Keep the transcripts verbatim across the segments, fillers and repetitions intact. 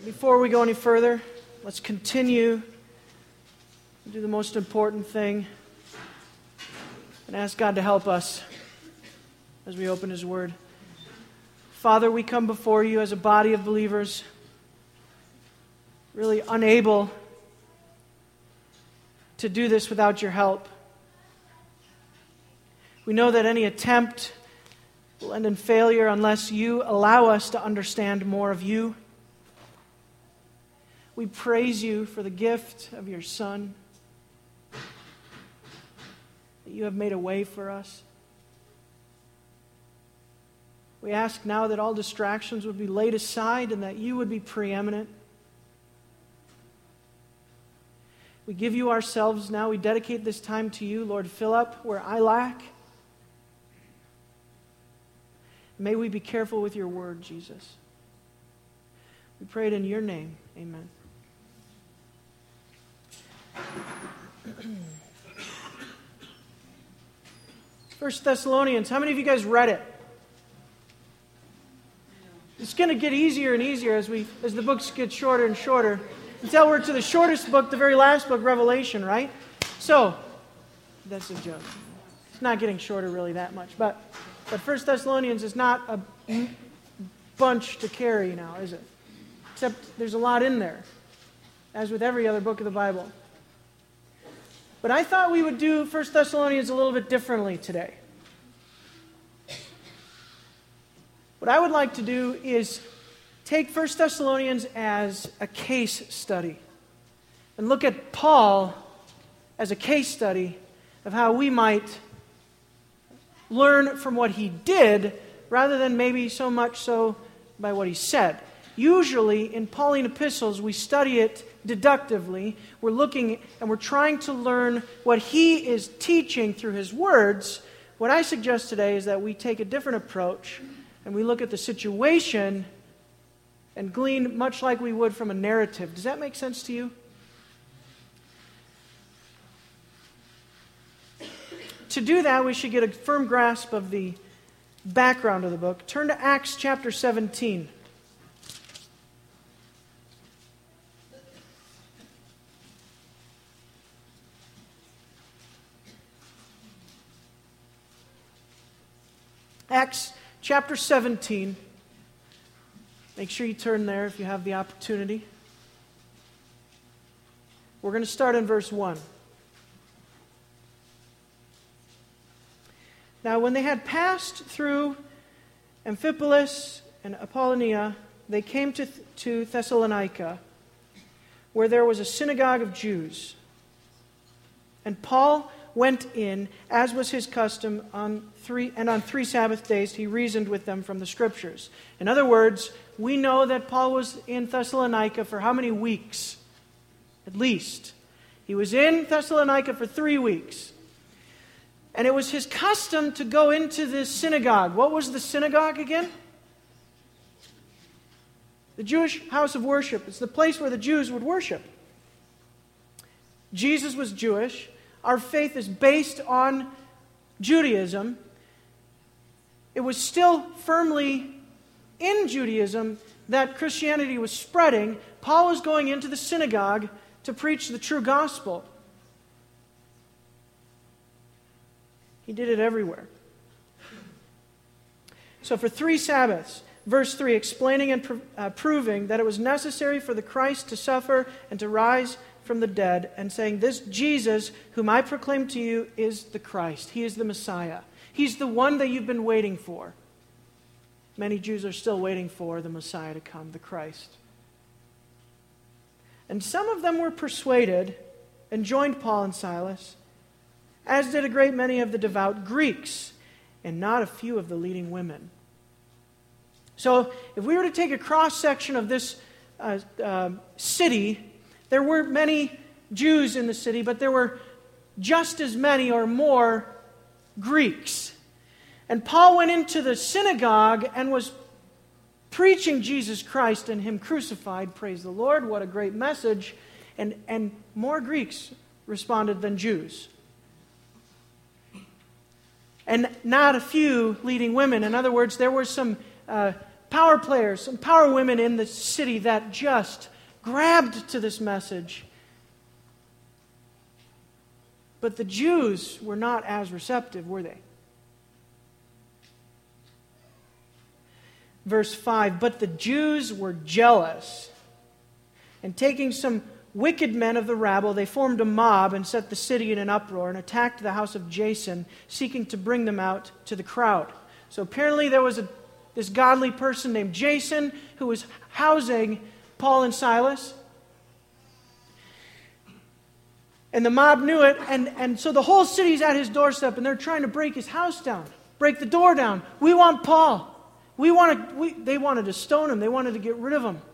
Before we go any further, let's continue to do the most important thing and ask God to help us as we open His Word. Father, we come before You as a body of believers, really unable to do this without Your help. We know that any attempt will end in failure unless You allow us to understand more of You. We praise You for the gift of Your Son, that You have made a way for us. We ask now that all distractions would be laid aside and that You would be preeminent. We give You ourselves now. We dedicate this time to You. Lord, fill up where I lack. May we be careful with Your word, Jesus. We pray it in Your name. Amen. First Thessalonians, how many of you guys read it? It's going to get easier and easier as we as the books get shorter and shorter, until we're to the shortest book, the very last book, Revelation, right? So, that's a joke. It's not getting shorter really that much, but but First Thessalonians is not a bunch to carry now, is it? Except there's a lot in there, as with every other book of the Bible. But I thought we would do First Thessalonians a little bit differently today. What I would like to do is take First Thessalonians as a case study and look at Paul as a case study of how we might learn from what he did rather than maybe so much so by what he said. Usually in Pauline epistles, we study it deductively. We're looking and we're trying to learn what he is teaching through his words. What I suggest today is that we take a different approach and we look at the situation and glean much like we would from a narrative. Does that make sense to you? To do that, we should get a firm grasp of the background of the book. Turn to Acts chapter seventeen. Acts chapter seventeen. Make sure you turn there if you have the opportunity. We're going to start in verse one. Now, when they had passed through Amphipolis and Apollonia, they came to, to Thessalonica, where there was a synagogue of Jews. And Paul went in, as was his custom, on three and on three Sabbath days he reasoned with them from the Scriptures. In other words, we know that Paul was in Thessalonica for how many weeks? At least. He was in Thessalonica for three weeks. And it was his custom to go into this synagogue. What was the synagogue again? The Jewish house of worship. It's the place where the Jews would worship. Jesus was Jewish. Our faith is based on Judaism. It was still firmly in Judaism that Christianity was spreading. Paul was going into the synagogue to preach the true gospel. He did it everywhere. So for three Sabbaths, verse three, explaining and pro- uh, proving that it was necessary for the Christ to suffer and to rise from the dead, and saying, this Jesus, whom I proclaim to you, is the Christ. He is the Messiah. He's the one that you've been waiting for. Many Jews are still waiting for the Messiah to come, the Christ. And some of them were persuaded and joined Paul and Silas, as did a great many of the devout Greeks, and not a few of the leading women. So, if we were to take a cross-section of this uh, uh, city, there were many Jews in the city, but there were just as many or more Greeks. And Paul went into the synagogue and was preaching Jesus Christ and Him crucified. Praise the Lord, what a great message. And, and more Greeks responded than Jews. And not a few leading women. In other words, there were some uh, power players, some power women in the city that just grabbed to this message. But the Jews were not as receptive, were they? Verse five, but the Jews were jealous, and taking some wicked men of the rabble, they formed a mob and set the city in an uproar and attacked the house of Jason, seeking to bring them out to the crowd. So apparently there was a, this godly person named Jason who was housing Paul and Silas. And the mob knew it, and, and so the whole city's at his doorstep, and they're trying to break his house down, break the door down. We want Paul. We wanted, we, they wanted to stone him. They wanted to get rid of him.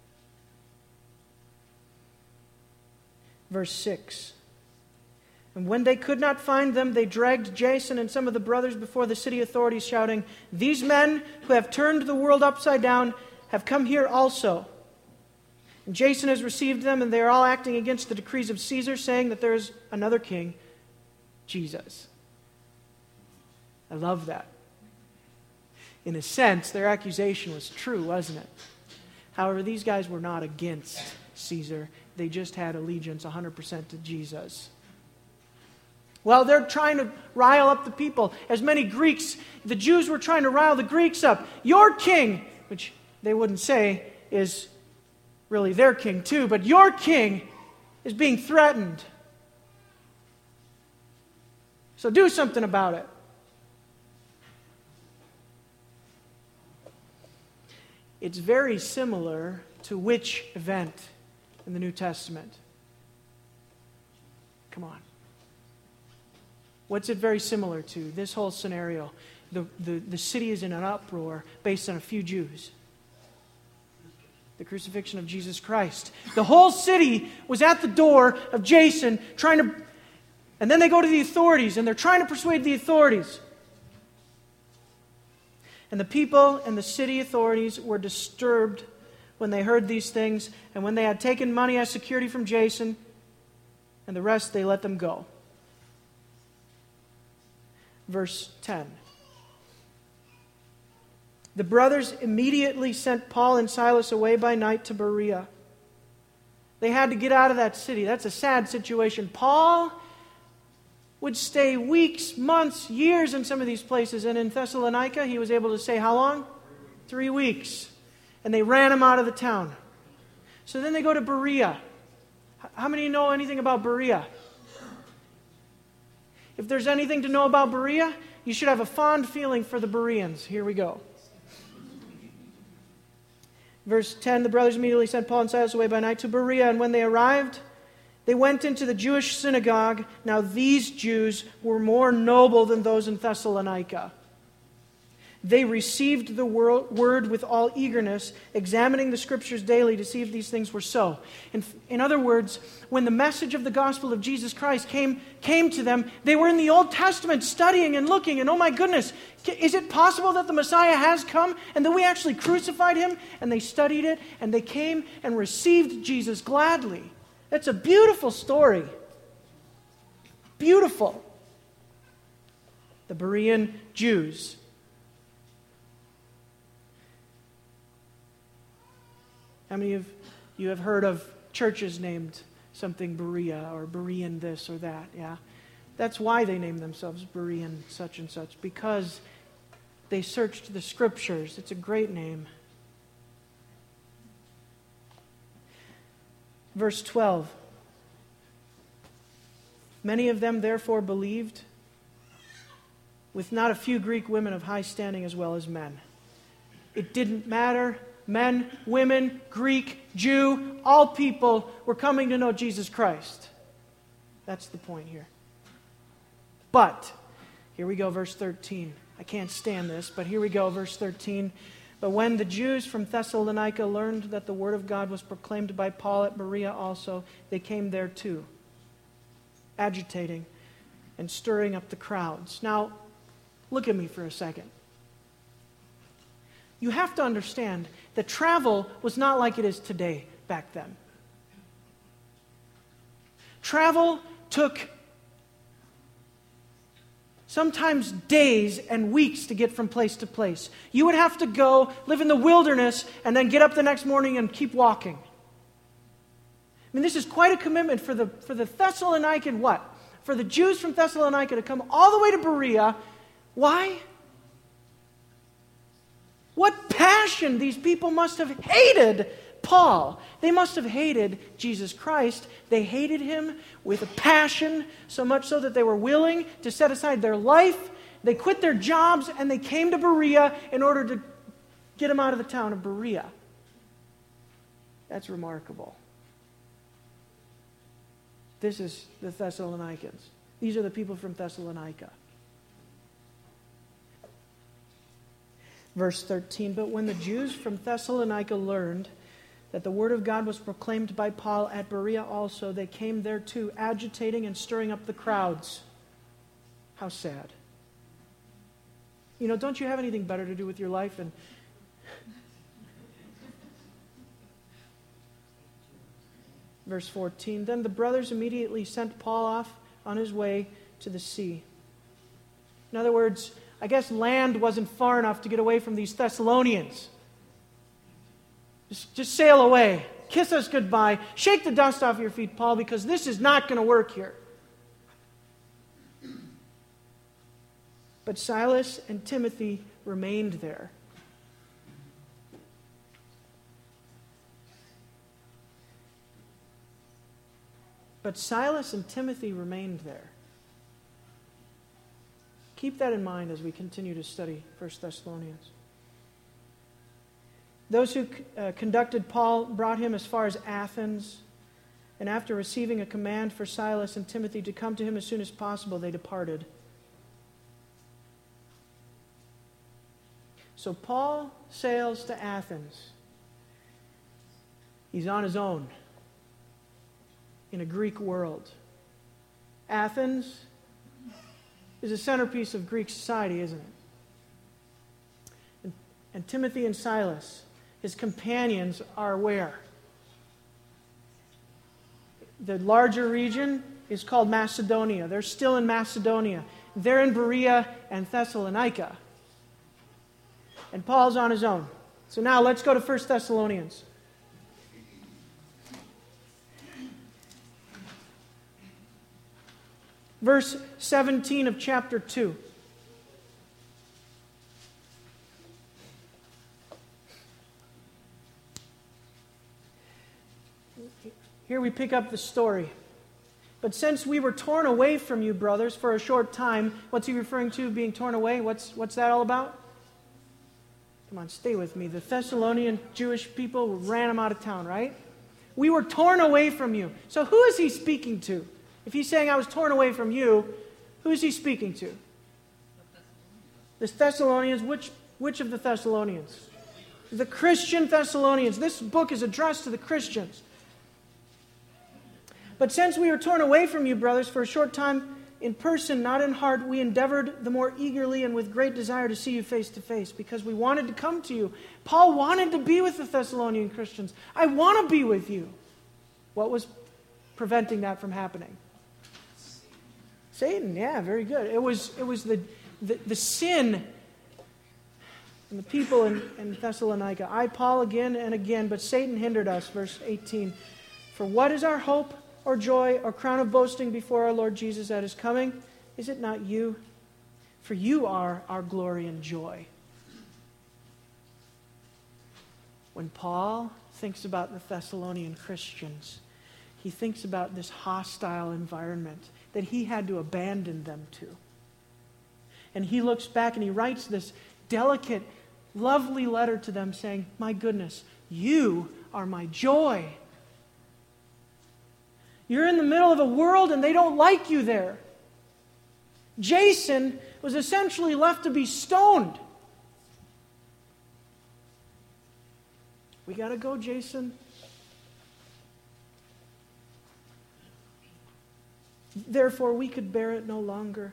Verse six. And when they could not find them, they dragged Jason and some of the brothers before the city authorities, shouting, "These men who have turned the world upside down have come here also." And Jason has received them, and they are all acting against the decrees of Caesar, saying that there is another king, Jesus. I love that. In a sense, their accusation was true, wasn't it? However, these guys were not against Caesar. They just had allegiance one hundred percent to Jesus. Well, they're trying to rile up the people. As many Greeks, the Jews were trying to rile the Greeks up. Your king, which they wouldn't say is really their king too, but your king is being threatened. So do something about it. It's very similar to which event in the New Testament? Come on. What's it very similar to? This whole scenario. The, the, the city is in an uproar based on a few Jews. The crucifixion of Jesus Christ. The whole city was at the door of Jason trying to... And then they go to the authorities and they're trying to persuade the authorities. And the people and the city authorities were disturbed when they heard these things, and when they had taken money as security from Jason and the rest, they let them go. Verse ten. The brothers immediately sent Paul and Silas away by night to Berea. They had to get out of that city. That's a sad situation. Paul would stay weeks, months, years in some of these places. And in Thessalonica, he was able to stay how long? Three weeks. And they ran him out of the town. So then they go to Berea. How many know anything about Berea? If there's anything to know about Berea, you should have a fond feeling for the Bereans. Here we go. Verse ten, the brothers immediately sent Paul and Silas away by night to Berea, and when they arrived, they went into the Jewish synagogue. Now these Jews were more noble than those in Thessalonica. They received the word with all eagerness, examining the Scriptures daily to see if these things were so. In, in other words, when the message of the gospel of Jesus Christ came, came to them, they were in the Old Testament studying and looking, and oh my goodness, is it possible that the Messiah has come and that we actually crucified him? And they studied it, and they came and received Jesus gladly. That's a beautiful story. Beautiful. The Berean Jews. How many of you have heard of churches named something Berea or Berean this or that? Yeah, that's why they name themselves Berean such and such, because they searched the Scriptures. It's a great name. Verse twelve. Many of them therefore believed, with not a few Greek women of high standing as well as men. It didn't matter. Men, women, Greek, Jew, all people were coming to know Jesus Christ. That's the point here. But, here we go, verse thirteen. I can't stand this, but here we go, verse thirteen. But when the Jews from Thessalonica learned that the word of God was proclaimed by Paul at Berea also, they came there too, agitating and stirring up the crowds. Now, look at me for a second. You have to understand that travel was not like it is today back then. Travel took sometimes days and weeks to get from place to place. You would have to go live in the wilderness and then get up the next morning and keep walking. I mean, this is quite a commitment for the, for the Thessalonican, what? For the Jews from Thessalonica to come all the way to Berea. Why? What passion these people must have hated Paul. They must have hated Jesus Christ. They hated him with a passion, so much so that they were willing to set aside their life. They quit their jobs and they came to Berea in order to get him out of the town of Berea. That's remarkable. This is the Thessalonians. These are the people from Thessalonica. Verse thirteen, but when the Jews from Thessalonica learned that the word of God was proclaimed by Paul at Berea also, they came there too, agitating and stirring up the crowds. How sad. You know, don't you have anything better to do with your life? And verse fourteen, then the brothers immediately sent Paul off on his way to the sea. In other words, I guess land wasn't far enough to get away from these Thessalonians. Just, just sail away. Kiss us goodbye. Shake the dust off your feet, Paul, because this is not going to work here. But Silas and Timothy remained there. But Silas and Timothy remained there. Keep that in mind as we continue to study First Thessalonians. Those who uh, conducted Paul brought him as far as Athens, and after receiving a command for Silas and Timothy to come to him as soon as possible, they departed. So Paul sails to Athens. He's on his own in a Greek world. Athens is a centerpiece of Greek society, isn't it? And, and Timothy and Silas, his companions, are where? The larger region is called Macedonia. They're still in Macedonia. They're in Berea and Thessalonica. And Paul's on his own. So now let's go to First Thessalonians. Verse seventeen of chapter two. Here we pick up the story. But since we were torn away from you, brothers, for a short time, what's he referring to, being torn away? What's, what's that all about? Come on, stay with me. The Thessalonian Jewish people ran them out of town, right? We were torn away from you. So who is he speaking to? If he's saying, I was torn away from you, who is he speaking to? The Thessalonians. Which, which of the Thessalonians? The Christian Thessalonians. This book is addressed to the Christians. But since we were torn away from you, brothers, for a short time, in person, not in heart, we endeavored the more eagerly and with great desire to see you face to face, because we wanted to come to you. Paul wanted to be with the Thessalonian Christians. I want to be with you. What was preventing that from happening? Satan, yeah, very good. It was it was the, the, the sin and the people in, in Thessalonica. I, Paul, again and again, but Satan hindered us, verse eighteen. For what is our hope or joy or crown of boasting before our Lord Jesus at his coming? Is it not you? For you are our glory and joy. When Paul thinks about the Thessalonian Christians, he thinks about this hostile environment that he had to abandon them to. And he looks back and he writes this delicate, lovely letter to them saying, my goodness, you are my joy. You're in the middle of a world and they don't like you there. Jason was essentially left to be stoned. We got to go, Jason. Therefore, we could bear it no longer.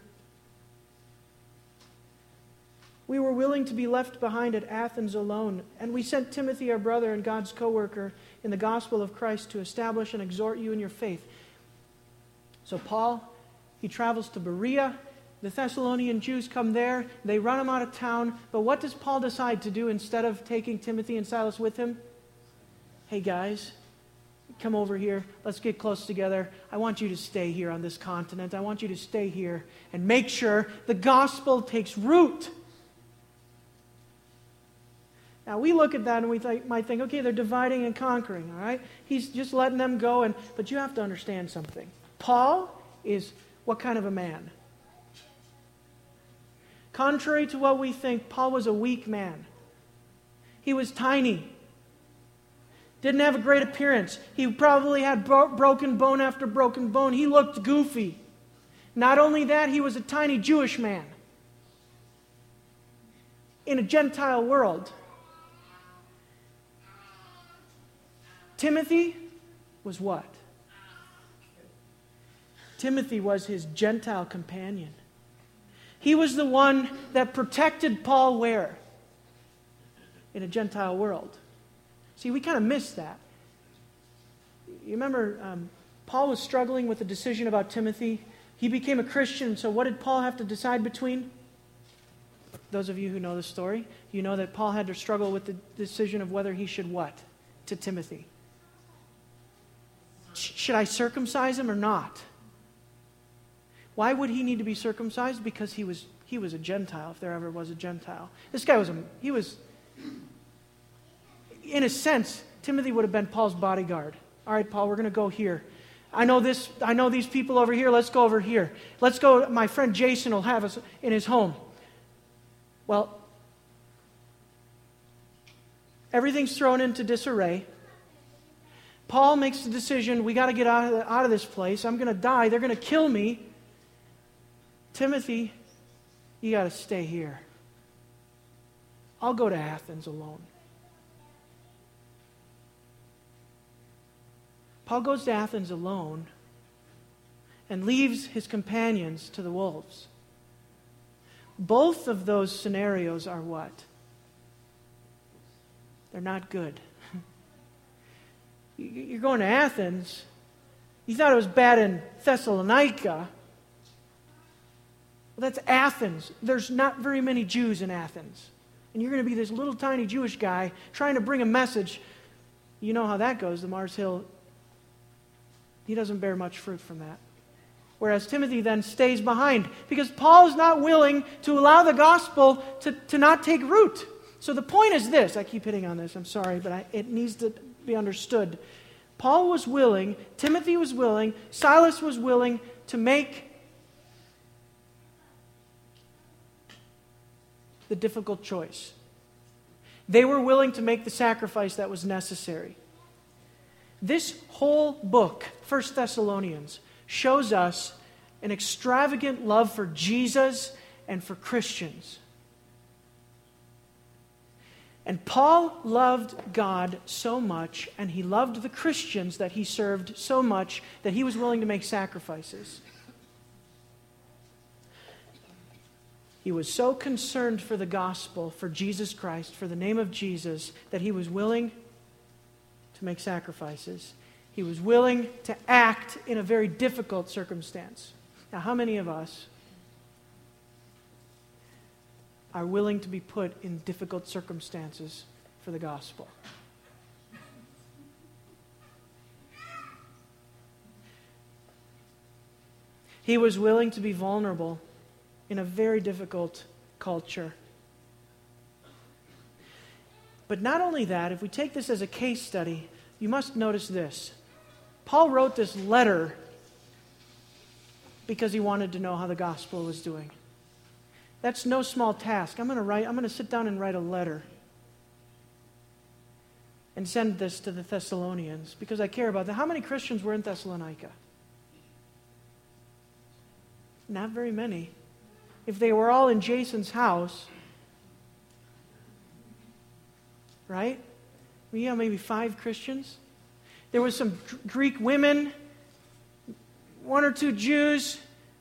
We were willing to be left behind at Athens alone, and we sent Timothy, our brother and God's co-worker in the gospel of Christ, to establish and exhort you in your faith. So Paul, he travels to Berea, The Thessalonian Jews come there, they run him out of town, but what does Paul decide to do instead of taking Timothy and Silas with him? Hey guys, come over here, let's get close together. I want you to stay here on this continent. I want you to stay here and make sure the gospel takes root. Now we look at that and we th- might think, okay, they're dividing and conquering, all right? He's just letting them go, and but you have to understand something. Paul is what kind of a man? Contrary to what we think, Paul was a weak man. He was tiny. Didn't have a great appearance. He probably had bro- broken bone after broken bone. He looked goofy. Not only that, he was a tiny Jewish man in a Gentile world. Timothy was what? Timothy was his Gentile companion. He was the one that protected Paul where? In a Gentile world. See, we kind of miss that. You remember, um, Paul was struggling with a decision about Timothy. He became a Christian, so what did Paul have to decide between? Those of you who know the story, you know that Paul had to struggle with the decision of whether he should what to Timothy. Should I circumcise him or not? Why would he need to be circumcised? Because he was he was a Gentile, if there ever was a Gentile. This guy was a, he was, in a sense, Timothy would have been Paul's bodyguard. All right, Paul, we're going to go here. I know this. I know these people over here. Let's go over here. Let's go. My friend Jason will have us in his home. Well, everything's thrown into disarray. Paul makes the decision, we got to get out of, the, out of this place. I'm going to die. They're going to kill me. Timothy, you got to stay here. I'll go to Athens alone. Paul goes to Athens alone and leaves his companions to the wolves. Both of those scenarios are what? They're not good. You're going to Athens. You thought it was bad in Thessalonica. Well, that's Athens. There's not very many Jews in Athens. And you're going to be this little tiny Jewish guy trying to bring a message. You know how that goes. The Mars Hill, he doesn't bear much fruit from that. Whereas Timothy then stays behind because Paul is not willing to allow the gospel to, to not take root. So the point is this. I keep hitting on this. I'm sorry, but I, it needs to be understood. Paul was willing, Timothy was willing, Silas was willing to make the difficult choice. They were willing to make the sacrifice that was necessary. This whole book, First Thessalonians, shows us an extravagant love for Jesus and for Christians. And Paul loved God so much, and he loved the Christians that he served so much, that he was willing to make sacrifices. He was so concerned for the gospel, for Jesus Christ, for the name of Jesus, that he was willing to make sacrifices. He was willing to act in a very difficult circumstance. Now, how many of us are willing to be put in difficult circumstances for the gospel? He was willing to be vulnerable in a very difficult culture. But not only that, if we take this as a case study, you must notice this. Paul wrote this letter because he wanted to know how the gospel was doing. That's no small task. I'm going to write, I'm going to sit down and write a letter and send this to the Thessalonians because I care about that. How many Christians were in Thessalonica? Not very many. If they were all in Jason's house, right? We have maybe five Christians. There was some Greek women, one or two Jews.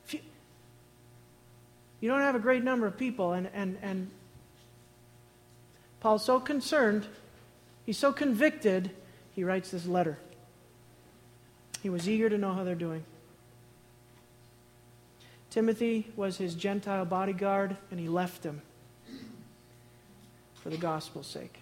You don't have a great number of people, and, and, and Paul's so concerned, he's so convicted, he writes this letter. He was eager to know how they're doing. Timothy was his Gentile bodyguard, and he left him for the gospel's sake.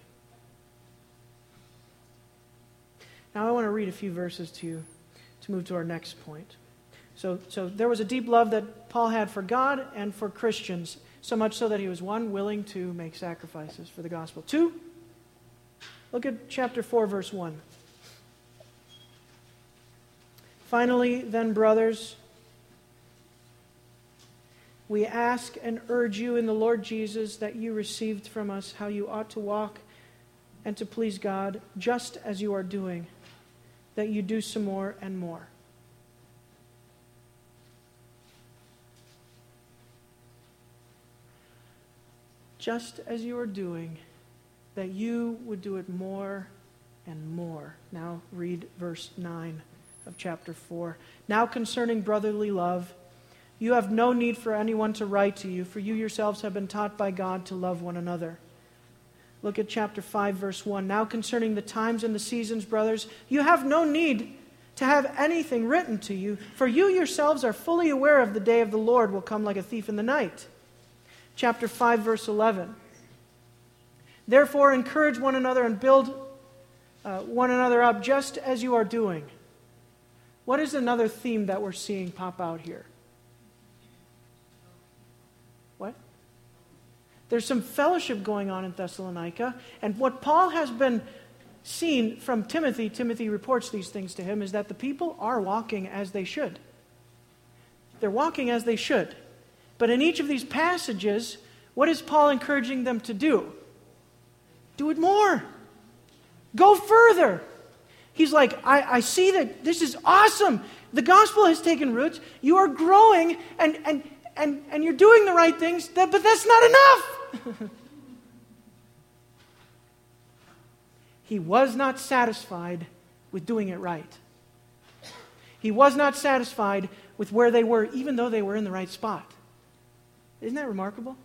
Now I want to read a few verses to you to move to our next point. So, so there was a deep love that Paul had for God and for Christians, so much so that he was, one, willing to make sacrifices for the gospel. Two, look at chapter four, verse one. Finally, then, brothers, we ask and urge you in the Lord Jesus that you received from us how you ought to walk and to please God, just as you are doing, that you do some more and more. Just as you are doing, that you would do it more and more. Now read verse nine of chapter four. Now concerning brotherly love, you have no need for anyone to write to you, for you yourselves have been taught by God to love one another. Look at chapter five, verse one. Now concerning the times and the seasons, brothers, you have no need to have anything written to you, for you yourselves are fully aware of the day of the Lord will come like a thief in the night. Chapter five, verse eleven. Therefore, encourage one another and build uh, one another up just as you are doing. What is another theme that we're seeing pop out here? What? There's some fellowship going on in Thessalonica, and what Paul has been seen from Timothy, Timothy reports these things to him, is that the people are walking as they should. They're walking as they should. But in each of these passages, what is Paul encouraging them to do? Do it more. Go further. He's like, I, I see that this is awesome. The gospel has taken roots. You are growing and, and, and, and you're doing the right things, but that's not enough. He was not satisfied with doing it right. He was not satisfied with where they were, even though they were in the right spot. Isn't that remarkable?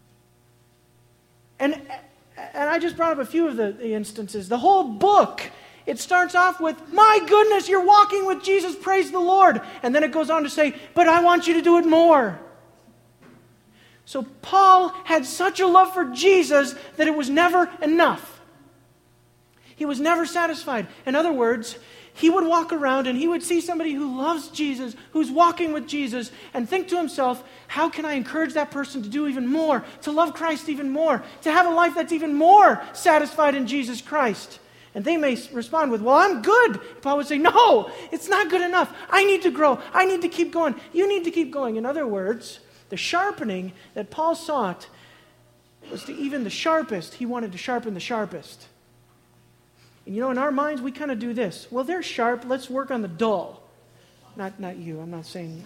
And, and I just brought up a few of the, the instances. The whole book, it starts off with, my goodness, you're walking with Jesus, praise the Lord. And then it goes on to say, but I want you to do it more. So Paul had such a love for Jesus that it was never enough. He was never satisfied. In other words, he would walk around and he would see somebody who loves Jesus, who's walking with Jesus, and think to himself, how can I encourage that person to do even more, to love Christ even more, to have a life that's even more satisfied in Jesus Christ? And they may respond with, well, I'm good. Paul would say, no, it's not good enough. I need to grow. I need to keep going. You need to keep going. In other words, the sharpening that Paul sought was to even the sharpest. He wanted to sharpen the sharpest. And you know, in our minds, we kind of do this. Well, they're sharp. Let's work on the dull. Not, not you. I'm not saying.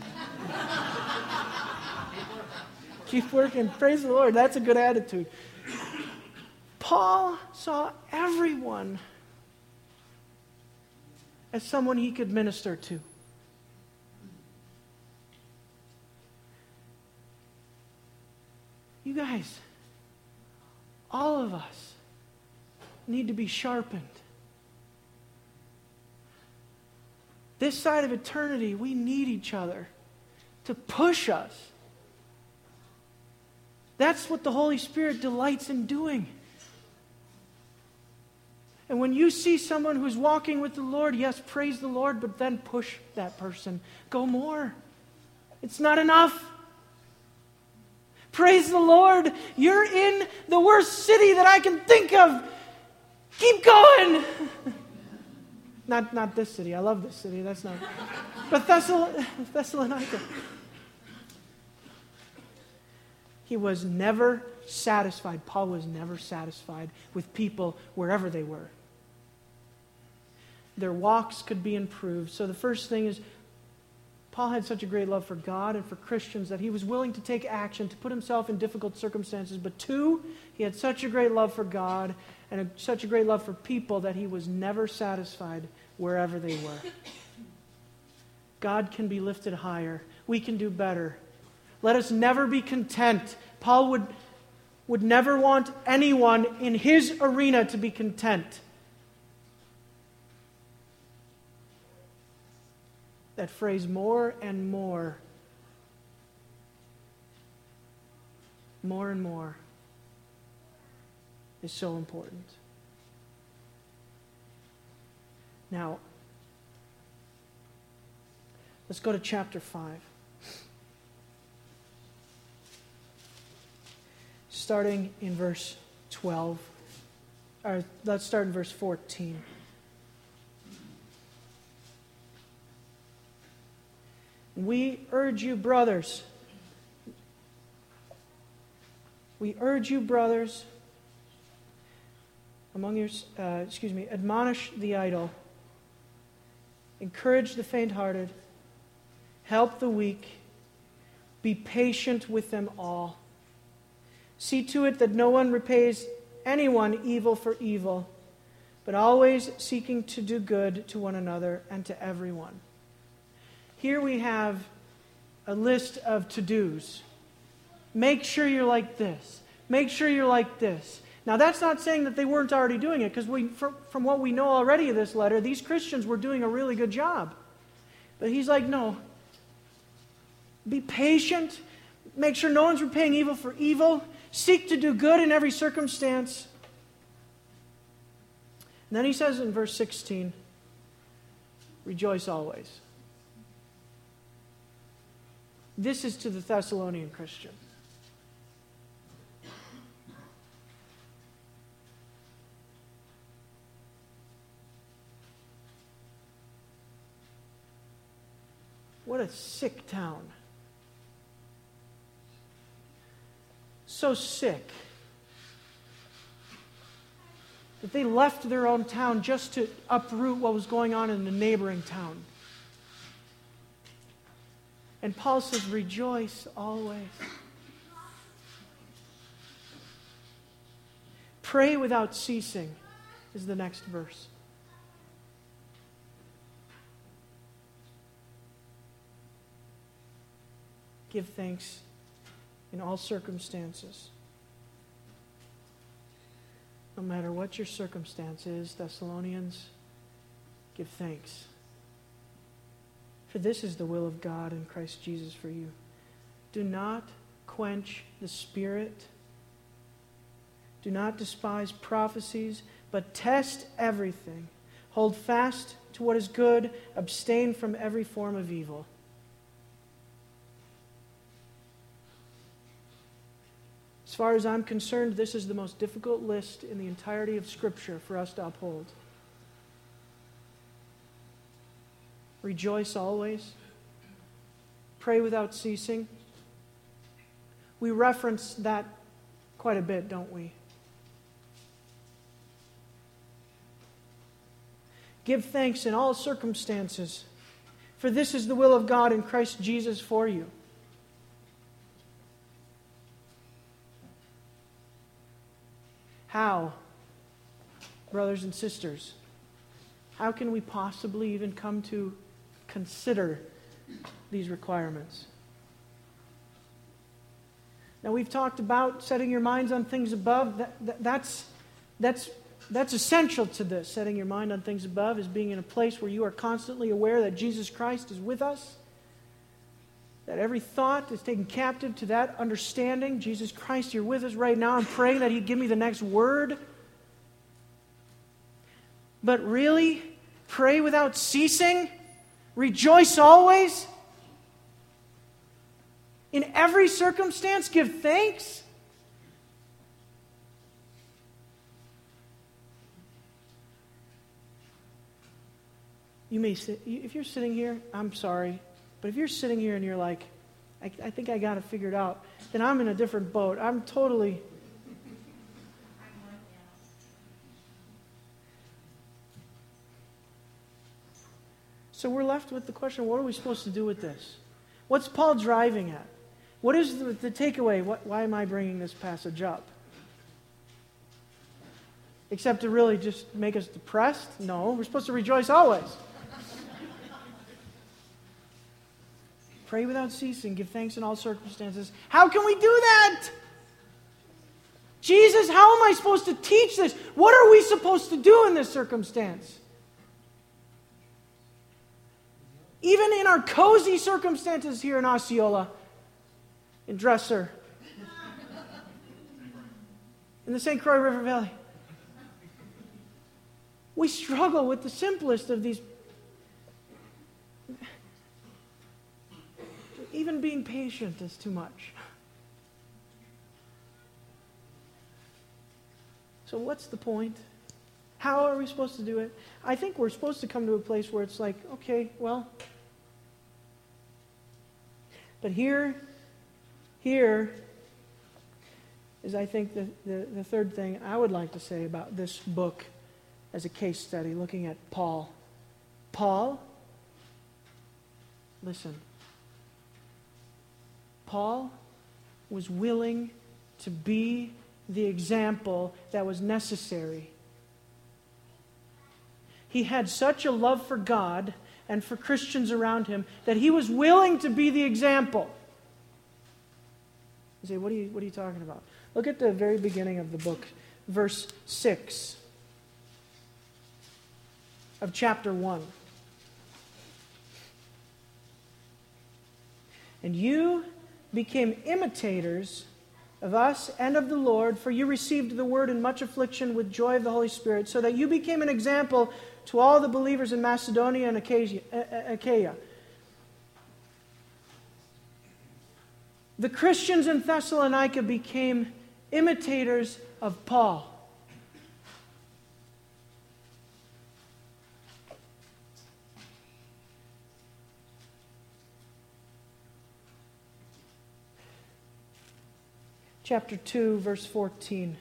Keep working. Praise the Lord. That's a good attitude. Paul saw everyone as someone he could minister to. You guys, all of us need to be sharpened. This side of eternity, we need each other to push us. That's what the Holy Spirit delights in doing. And when you see someone who's walking with the Lord, yes, praise the Lord, but then push that person. Go more. It's not enough. Praise the Lord. You're in the worst city that I can think of. Keep going. Not, not this city. I love this city. That's not. But Thessal- Thessalonica. He was never satisfied. Paul was never satisfied with people wherever they were. Their walks could be improved. So the first thing is, Paul had such a great love for God and for Christians that he was willing to take action, to put himself in difficult circumstances. But two, he had such a great love for God and a, such a great love for people that he was never satisfied wherever they were. God can be lifted higher. We can do better. Let us never be content. Paul would, would never want anyone in his arena to be content. That phrase, more and more, more and more is so important. Now, let's go to chapter five. Starting in verse twelve. Or let's start in verse fourteen. We urge you, brothers. We urge you, brothers, among your, uh, excuse me, admonish the idle, encourage the faint-hearted, help the weak, be patient with them all. See to it that no one repays anyone evil for evil, but always seeking to do good to one another and to everyone. Here we have a list of to-dos. Make sure you're like this. Make sure you're like this. Now, that's not saying that they weren't already doing it, because we, from, from what we know already of this letter, these Christians were doing a really good job. But he's like, no. Be patient. Make sure no one's repaying evil for evil. Seek to do good in every circumstance. And then he says in verse sixteen, rejoice always. This is to the Thessalonian Christian. What a sick town. So sick that they left their own town just to uproot what was going on in the neighboring town. And Paul says, rejoice always. Pray without ceasing is the next verse. Give thanks in all circumstances. No matter what your circumstance is, Thessalonians, give thanks. For this is the will of God in Christ Jesus for you. Do not quench the Spirit. Do not despise prophecies, but test everything. Hold fast to what is good. Abstain from every form of evil. As far as I'm concerned, this is the most difficult list in the entirety of Scripture for us to uphold. Rejoice always. Pray without ceasing. We reference that quite a bit, don't we? Give thanks in all circumstances, for this is the will of God in Christ Jesus for you. How, brothers and sisters, how can we possibly even come to consider these requirements? Now, we've talked about setting your minds on things above. That, that, that's, that's, that's essential to this. Setting your mind on things above is being in a place where you are constantly aware that Jesus Christ is with us, that every thought is taken captive to that understanding. Jesus Christ, you're with us right now. I'm praying that He'd give me the next word. But really, pray without ceasing. Rejoice always. In every circumstance, give thanks. You may sit, if you're sitting here, I'm sorry, but if you're sitting here and you're like, I, I think I got it figured out, then I'm in a different boat. I'm totally... So we're left with the question, what are we supposed to do with this? What's Paul driving at? What is the, the takeaway? What, why am I bringing this passage up? Except to really just make us depressed? No, we're supposed to rejoice always. Pray without ceasing, give thanks in all circumstances. How can we do that? Jesus, how am I supposed to teach this? What are we supposed to do in this circumstance? Even in our cozy circumstances here in Osceola, in Dresser, in the Saint Croix River Valley. We struggle with the simplest of these. Even being patient is too much. So what's the point? How are we supposed to do it? I think we're supposed to come to a place where it's like, okay, well. But here, here is, I think, the, the, the third thing I would like to say about this book as a case study, looking at Paul. Paul, listen. Paul was willing to be the example that was necessary. He had such a love for God and for Christians around him that he was willing to be the example. You say, what are you, what are you talking about? Look at the very beginning of the book, verse six of chapter one. And you became imitators of us and of the Lord, for you received the word in much affliction with joy of the Holy Spirit, so that you became an example to all the believers in Macedonia and Achaia. The Christians in Thessalonica became imitators of Paul. Chapter two, verse fourteen.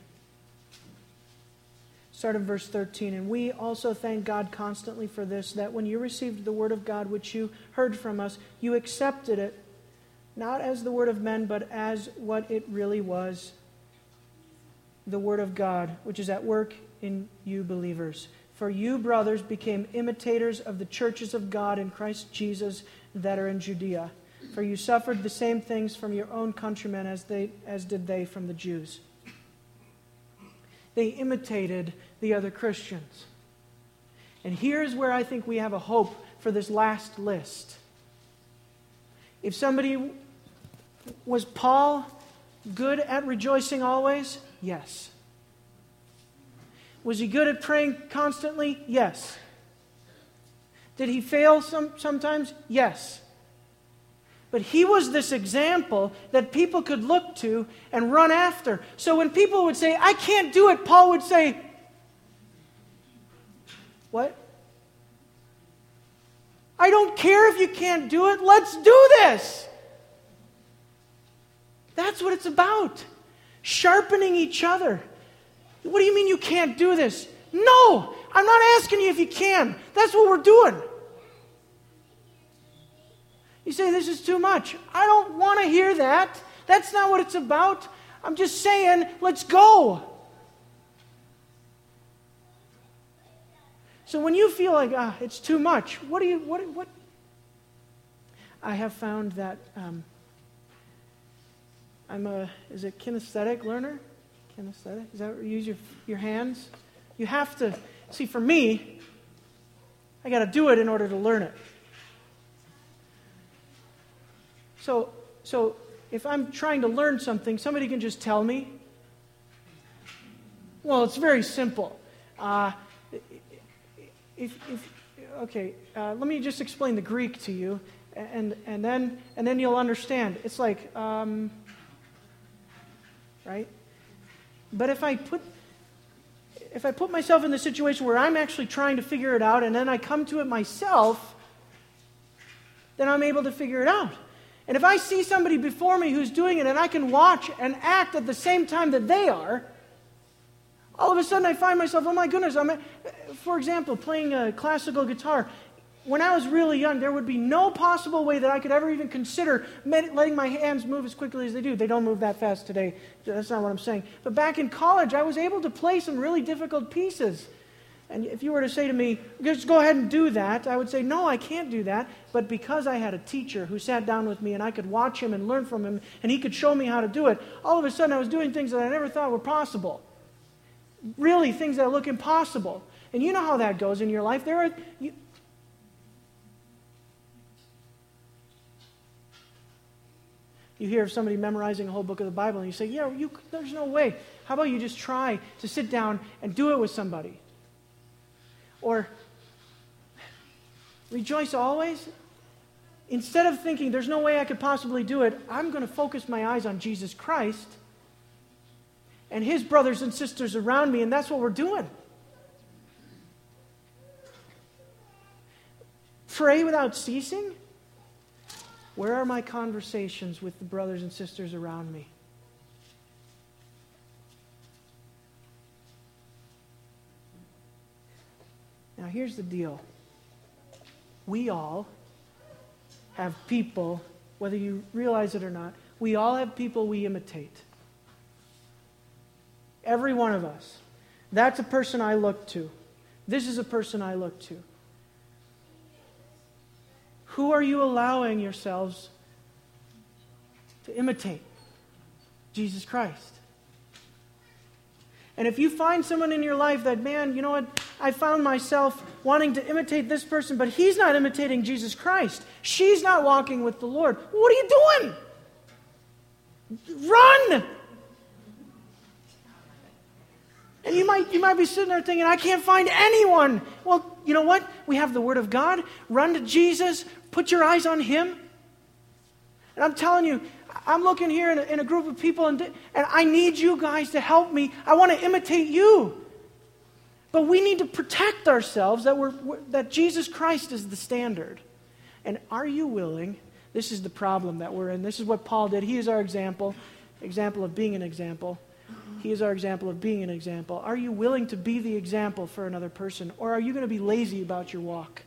Start in verse thirteen. And we also thank God constantly for this, that when you received the word of God which you heard from us, you accepted it, not as the word of men, but as what it really was, the word of God, which is at work in you believers. For you, brothers, became imitators of the churches of God in Christ Jesus that are in Judea. For you suffered the same things from your own countrymen as they as did they from the Jews. They imitated the other Christians. And here's where I think we have a hope for this last list. If somebody was Paul good at rejoicing always? Yes. Was he good at praying constantly? Yes. Did he fail some, sometimes? Yes. But he was this example that people could look to and run after. So when people would say, I can't do it, Paul would say, what? I don't care if you can't do it. Let's do this. That's what it's about. Sharpening each other. What do you mean you can't do this? No, I'm not asking you if you can. That's what we're doing. You say, this is too much. I don't want to hear that. That's not what it's about. I'm just saying, let's go. So when you feel like, ah, it's too much, what do you, what, what? I have found that um, I'm a, is it kinesthetic learner? Kinesthetic? Is that where you use your, your hands? You have to, see, for me, I got to do it in order to learn it. So, so if I'm trying to learn something, somebody can just tell me. Well, it's very simple. Uh, if, if, okay, uh, let me just explain the Greek to you, and and then and then you'll understand. It's like, um, right? But if I put if I put myself in the situation where I'm actually trying to figure it out, and then I come to it myself, then I'm able to figure it out. And if I see somebody before me who's doing it and I can watch and act at the same time that they are, all of a sudden I find myself, oh my goodness, I'm, for example, playing a classical guitar. When I was really young, there would be no possible way that I could ever even consider letting my hands move as quickly as they do. They don't move that fast today. That's not what I'm saying. But back in college, I was able to play some really difficult pieces. And if you were to say to me, just go ahead and do that, I would say, no, I can't do that. But because I had a teacher who sat down with me and I could watch him and learn from him and he could show me how to do it, all of a sudden I was doing things that I never thought were possible. Really, things that look impossible. And you know how that goes in your life. There are... You, You hear of somebody memorizing a whole book of the Bible and you say, yeah, you, there's no way. how about you just try to sit down and do it with somebody? Or rejoice always. Instead of thinking, there's no way I could possibly do it, I'm going to focus my eyes on Jesus Christ and His brothers and sisters around me, and that's what we're doing. Pray without ceasing? Where are my conversations with the brothers and sisters around me? Now, here's the deal. We all have people, whether you realize it or not, we all have people we imitate. Every one of us. That's a person I look to. This is a person I look to. Who are you allowing yourselves to imitate? Jesus Christ. And if you find someone in your life that, man, you know what, I found myself wanting to imitate this person, but he's not imitating Jesus Christ. She's not walking with the Lord. What are you doing? Run! And you might, you might be sitting there thinking, I can't find anyone. Well, you know what? We have the Word of God. Run to Jesus. Put your eyes on Him. And I'm telling you, I'm looking here in a, in a group of people, and, and I need you guys to help me. I want to imitate you. But we need to protect ourselves that, we're, that Jesus Christ is the standard. And are you willing? This is the problem that we're in. This is what Paul did. He is our example, example of being an example. He is our example of being an example. Are you willing to be the example for another person? Or are you going to be lazy about your walk?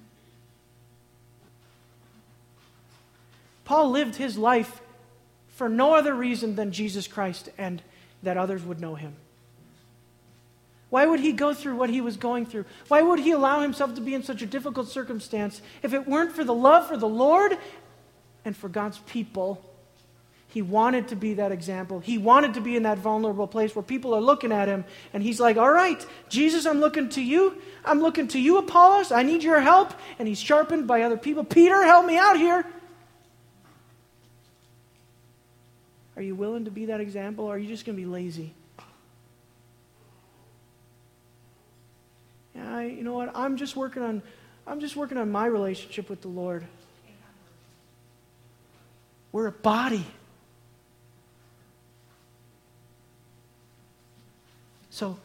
Paul lived his life for no other reason than Jesus Christ and that others would know Him. Why would he go through what he was going through? Why would he allow himself to be in such a difficult circumstance if it weren't for the love for the Lord and for God's people? He wanted to be that example. He wanted to be in that vulnerable place where people are looking at him, and he's like, all right, Jesus, I'm looking to you. I'm looking to you, Apollos. I need your help. And he's sharpened by other people. Peter, help me out here. Are you willing to be that example, or are you just going to be lazy? Yeah, I, you know what? I'm just working on I'm just working on my relationship with the Lord. We're a body. So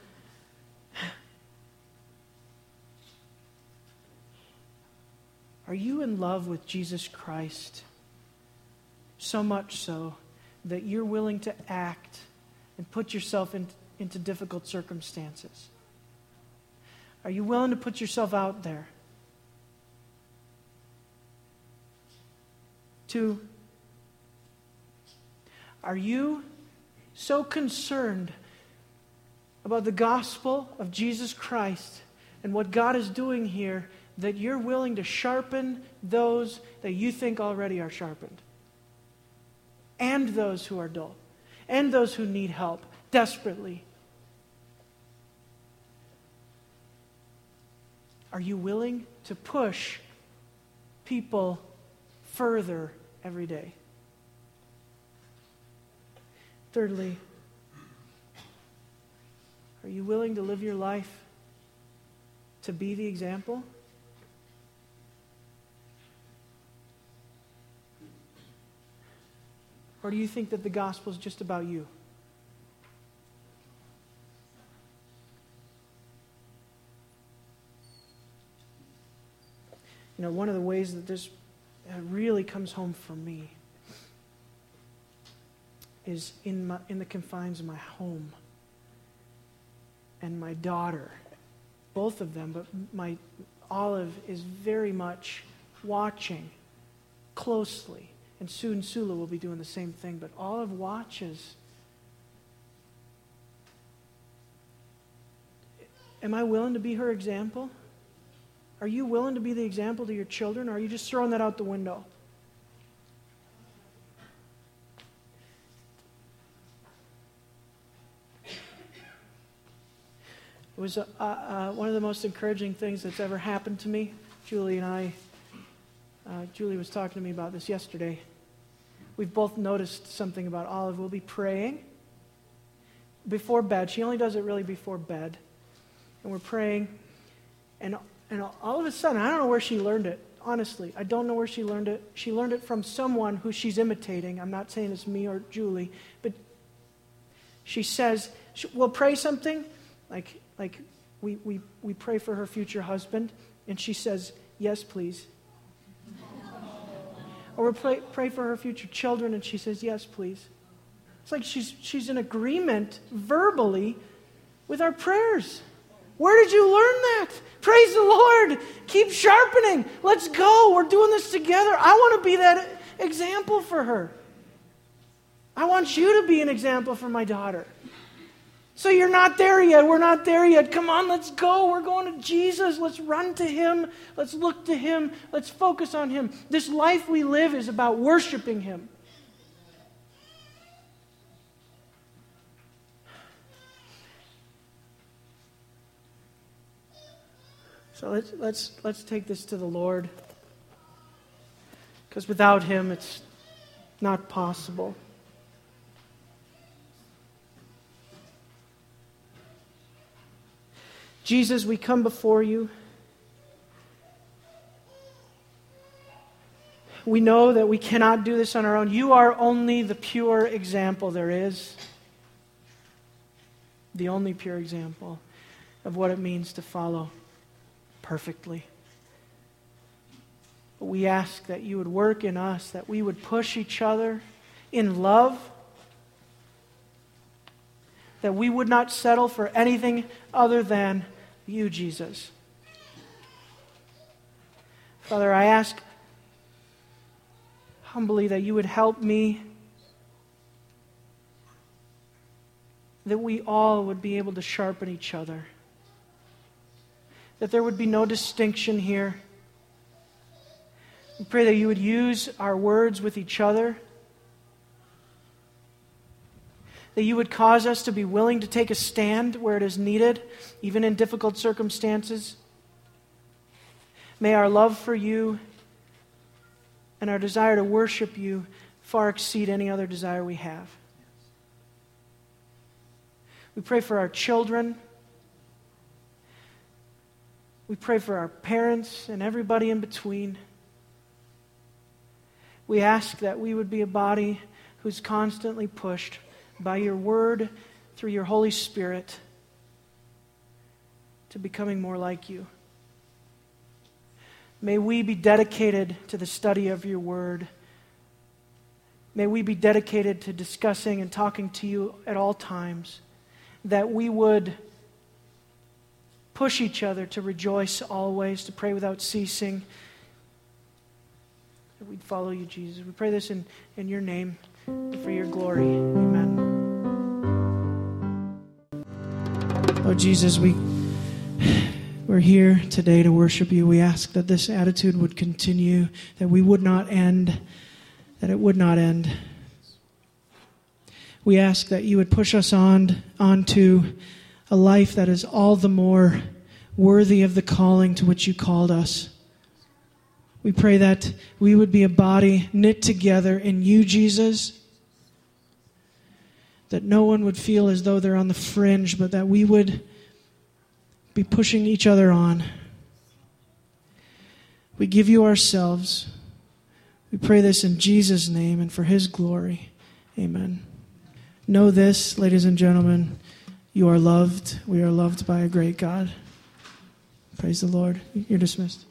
are you in love with Jesus Christ so much so that you're willing to act and put yourself in, into difficult circumstances? Are you willing to put yourself out there? Two, are you so concerned about the gospel of Jesus Christ and what God is doing here that you're willing to sharpen those that you think already are sharpened? And those who are dull. And those who need help desperately. Are you willing to push people further every day? Thirdly, are you willing to live your life to be the example? Or do you think that the gospel is just about you? You know, one of the ways that this really comes home for me is in my, in the confines of my home. And my daughter, both of them, but my Olive is very much watching closely. And soon Sula will be doing the same thing. But Olive watches. Am I willing to be her example? Are you willing to be the example to your children, or are you just throwing that out the window? It was uh, uh, one of the most encouraging things that's ever happened to me. Julie and I, uh, Julie was talking to me about this yesterday. We've both noticed something about Olive. We'll be praying, before bed. She only does it really before bed. And we're praying. And, and all of a sudden, I don't know where she learned it. Honestly, I don't know where she learned it. She learned it from someone who she's imitating. I'm not saying it's me or Julie. But she says, we'll pray something. Like, like we, we, we pray for her future husband. And she says, yes, please. Or we'll pray, pray for her future children. And she says, yes, please. It's like she's she's in agreement verbally with our prayers. Where did you learn that? Praise the Lord. Keep sharpening. Let's go. We're doing this together. I want to be that example for her. I want you to be an example for my daughter. So you're not there yet. We're not there yet. Come on, let's go. We're going to Jesus. Let's run to Him. Let's look to Him. Let's focus on Him. This life we live is about worshiping Him. So let's let's let's take this to the Lord. Because without Him, it's not possible. Jesus, we come before you. We know that we cannot do this on our own. You are only the pure example there is. The only pure example of what it means to follow perfectly. But we ask that you would work in us, that we would push each other in love, that we would not settle for anything other than you, Jesus. Father, I ask humbly that you would help me, that we all would be able to sharpen each other, that there would be no distinction here. We pray that you would use our words with each other, that you would cause us to be willing to take a stand where it is needed, even in difficult circumstances. May our love for you and our desire to worship you far exceed any other desire we have. We pray for our children. We pray for our parents and everybody in between. We ask that we would be a body who's constantly pushed by your word, through your Holy Spirit, to becoming more like you. May we be dedicated to the study of your word. May we be dedicated to discussing and talking to you at all times. That we would push each other to rejoice always, to pray without ceasing. That we'd follow you, Jesus. We pray this in, in your name and for your glory. Amen. Oh, Jesus, we, we're here today to worship you. We ask that this attitude would continue, that we would not end, that it would not end. We ask that you would push us on onto a life that is all the more worthy of the calling to which you called us. We pray that we would be a body knit together in you, Jesus, that no one would feel as though they're on the fringe, but that we would be pushing each other on. We give you ourselves. We pray this in Jesus' name and for His glory. Amen. Know this, ladies and gentlemen, you are loved. We are loved by a great God. Praise the Lord. You're dismissed.